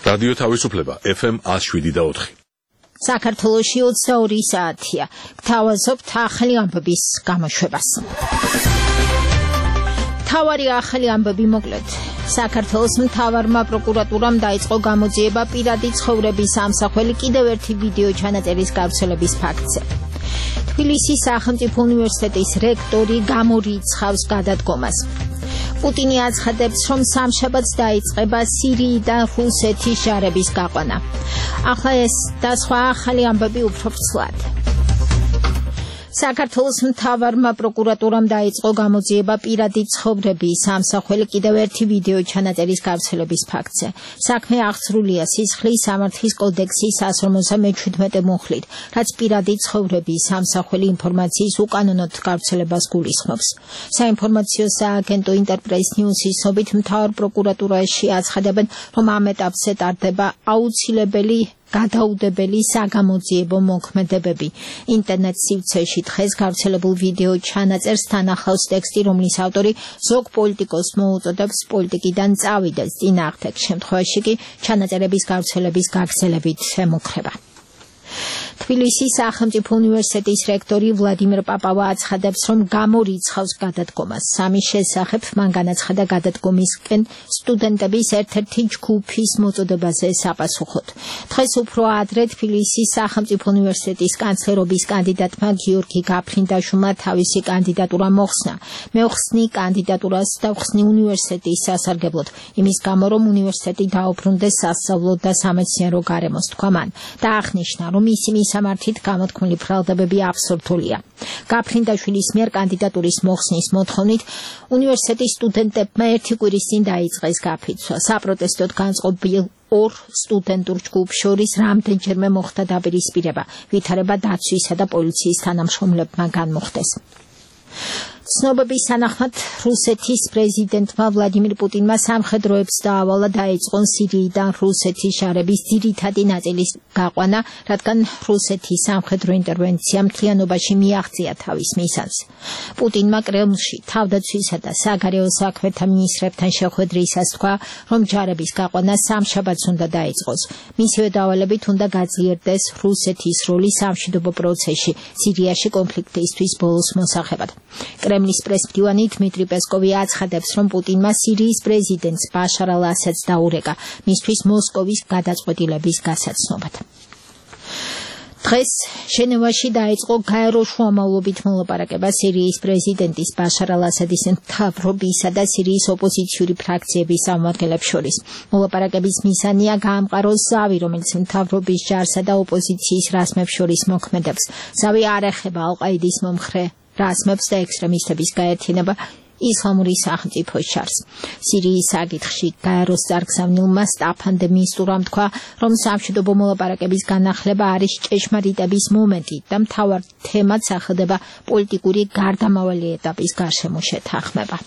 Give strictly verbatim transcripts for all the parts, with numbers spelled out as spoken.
რადიო თავისუფლება ეფ ემ one oh seven და four. საქართველოში ოცდაორი საათია. გთავაზობთ ახალი ამბების გამოშვებას. თავარი ახალი ამბები მოკლედ. საქართველოს მთავარმა პროკურატურამ დაიწყო გამოძიება პირადი ცხოვრების ამსახველი კიდევ ერთი ვიდეო ჩანაწერის გავრცელების ფაქტზე. თბილისის სახელმწიფო უნივერსიტეტის რექტორი გამორიცხავს გადადგომას. პუტინი აცხადებს, რომ სამშაბათს დაიწყება სირიიდან რუსეთის ჯარების გაყვანა. ახლა ეს და სხვა ახალი ამბები უფრო ფრთლად. საქართველოს მთავარმა პროკურატურამ დაიწყო გამოძიება პირადი ცხოვრების ამსახველი კიდევ ერთი ვიდეო ჩანაწერის გავრცელების ფაქტზე. საქმე აღსრულია სისხლის სამართლის კოდექსის one forty-seven მუხლით, რაც პირადი ცხოვრების ამსახველი ინფორმაციის უკანონოდ გავრცელებას გულისხმობს. საინფორმაციო სააგენტო ინტერპრეს ნიუსის ცნობით მთავარ პროკურატურაში აცხადებენ, რომ ამ ეტაპზე ტარდება აუცილებელი გადაუდებელი საგამოძიებო მოქმედებები. ინტერნეტ სივრცეში დღეს გავრცელებულ ვიდეო ჩანაწერს თან ახლავს ტექსტი, რომლის ავტორი ზოგ პოლიტიკოსს მოუწოდებს პოლიტიკიდან წავიდეს. წინააღმდეგ შემთხვევაში კი ჩანაწერების გავრცელების გაგრძელებით ემუქრება. თბილისის სახელმწიფო უნივერსიტეტის რექტორი ვლადიმერ პაპავა აცხადებს, რომ გამორიცხავს გადადგომას. სამის შესახებ მან განაცხადა გადადგომისკენ სტუდენტების ერთ-ერთი ჯგუფის მოწოდებაზე საპასუხოდ. დღეს უფრო ადრე თბილისის სახელმწიფო უნივერსიტეტის კანცლერობის კანდიდატმა გიორგი გაფრინდაშვილმა თავისი კანდიდატურა მოხსნა. მეუხსნი კანდიდატურას დავხსნი უნივერსიტეტის სასარგებლოდ, იმის გამო, რომ უნივერსიტეტი დაუბრუნდეს სასწავლო და სამეცნიერო გარემოს, თქვა მან. დაახნიშნა, რომ ისინი სამართით გამოთქმული ბრალდებები აბსურდულია. გაფრინდაშვილის მიერ კანდიდატურის მოხსნის მოთხოვნით უნივერსიტეტის სტუდენტებმა ერთი კვირის წინ დაიწყეს გაფიცვა. საპროტესტოდ განწყობილ ორ სტუდენტურ ჯგუფს შორის რამდენჯერმე მოხდა დაპირისპირება, ვითარება დაცვისა და პოლიციის თანამშრომლებმა განმოხდეს. ცნობების თანახმად რუსეთის პრეზიდენტმა ვლადიმირ პუტინმა სამხედროებს დაავალა დაეწყონ სირიიდან რუსეთის ჯარების ძირითადი ნაწილის გაყვანა, რადგან რუსეთის სამხედრო ინტერვენცია მთლიანობაში მიაღწია თავის მისანს. პუტინმა კრემლში თავდაცვისა და საგარეო საქმეთა მინისტრებთან შეხვედრისას თქვა, რომ ჯარების გაყვანა სამშაბათს უნდა დაიწყოს. მისივე დავალებით უნდა გაძლიერდეს რუსეთის როლი სამშვიდობო პროცესში სირიაში კონფლიქტისთვის ბოლოს მოსახებად. კრემლის პრესმდივანი დმიტრი პესკოვი აცხადებს, რომ პუტინმა სირიის პრეზიდენტს ბაშარ ალ-ასადს დაურეკა მისთვის მოსკოვის გადაწყვეტილების გასაცნობად. დღეს ჟენევაში დაიწყო გაერო შუამავლობით მოლაპარაკება სირიის პრეზიდენტის ბაშარ ალ-ასადის მთავრობისა და სირიის ოპოზიციური ფრაქციების წარმომადგენლებს შორის. მოლაპარაკების მიზანია გაამყაროს ზავი, რომელიც მთავრობის ჯარსა და ოპოზიციის რაზმებს შორის მოქმედებს. ზავი არ ეხება ალ-ყაიდის მომხრე რაზმებს და ექსტრემისტების გაერთიანება ისლამური სახელმწიფოს ჯარს. სირიის საკითხში გაეროს წარგზავნილმა სტაფან დე მისტურამ თქვა, რომ სამშვიდობო მოლაპარაკების განახლება არის ჭეშმარიტების მომენტი და მთავარ თემად სახელდება პოლიტიკური გარდამავალი ეტაპის გარშემო შეთანხმება.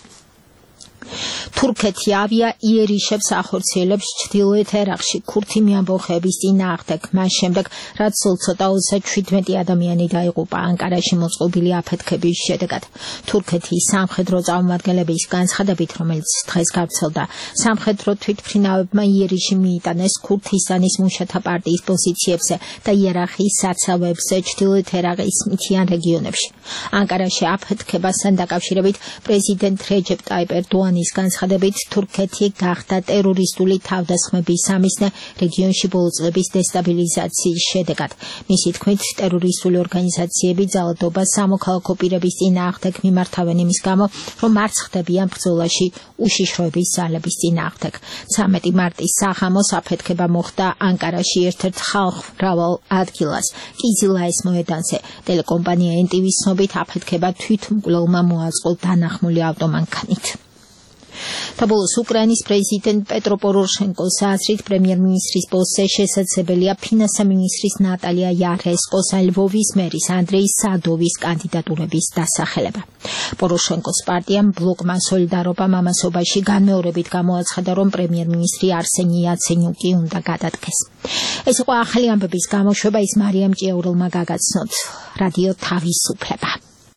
თურქეთი ავია იერიშებს ახორციელებს ჩრდილოეთ ერაყში ქურთი მეამბოხეების წინააღმდეგ, მას შემდეგ, რაც სულ ცოტა ოცდაშვიდმეტი ადამიანი დაიღუპა ანკარაში მოწყობილი აფეთქების შედეგად. თურქეთის სამხედრო წარმომადგენლების განცხადებით, რომელიც დღეს გავრცელდა, სამხედრო თვითმფრინავებმა იერიში მიიტანეს ქურთისტანის მუშათა პარტიის პოზიციებზე და იერახის საცავებზე ჩრდილოეთ ერაყის მთიან რეგიონებში. ანკარაში აფეთქებასთან დაკავშირებით პრეზიდენტ რეჯეპ ტაიპ ერდოანის განცხადებით, თურქეთი გახდა ტერორისტული თავდასხმების სამიზნე რეგიონში ბოლო წლების დესტაბილიზაციის შედეგად. მისი თქმით, ტერორისტული ორგანიზაციები ძალადობას სამოქალაქო პირების წინააღმდეგ მიმართავენ იმის გამო, რომ არ ხდებიან ბრძოლაში უშიშროების ძალების წინააღმდეგ. ცამეტი მარტის საღამოს აფეთქება მოხდა ანკარაში ერთ-ერთ ხალხმრავალ ადგილას, კიზილაის მოედანზე. ტელეკომპანია ენ ტი ვის ცნობით, აფეთქება თვითმკვლელმა მოაწყო დანახმული ავტომანქანით. საბოლოოს უკრაინის პრეზიდენტ პეტრო პოროშენკოს აზრით პრემიერ-მინისტრის პოსტზე შესაძლებელია ფინანსთა მინისტრის ნატალია იარესკოს ან ლვოვის მერის ანდრეი სადოვის კანდიდატურების დასახელება. პოროშენკოს პარტიამ ბლოკმა სოლიდარობა მამასობაში განმეორებით გამოაცხადა, რომ პრემიერ-მინისტრი არსენი იაცენიუკი უნდა გადადგეს. ეს იყო ახალი ამბების გამოშვება, ის მარიამ ჭიაურელმა გაგაცნოთ. რადიო თავისუფლება.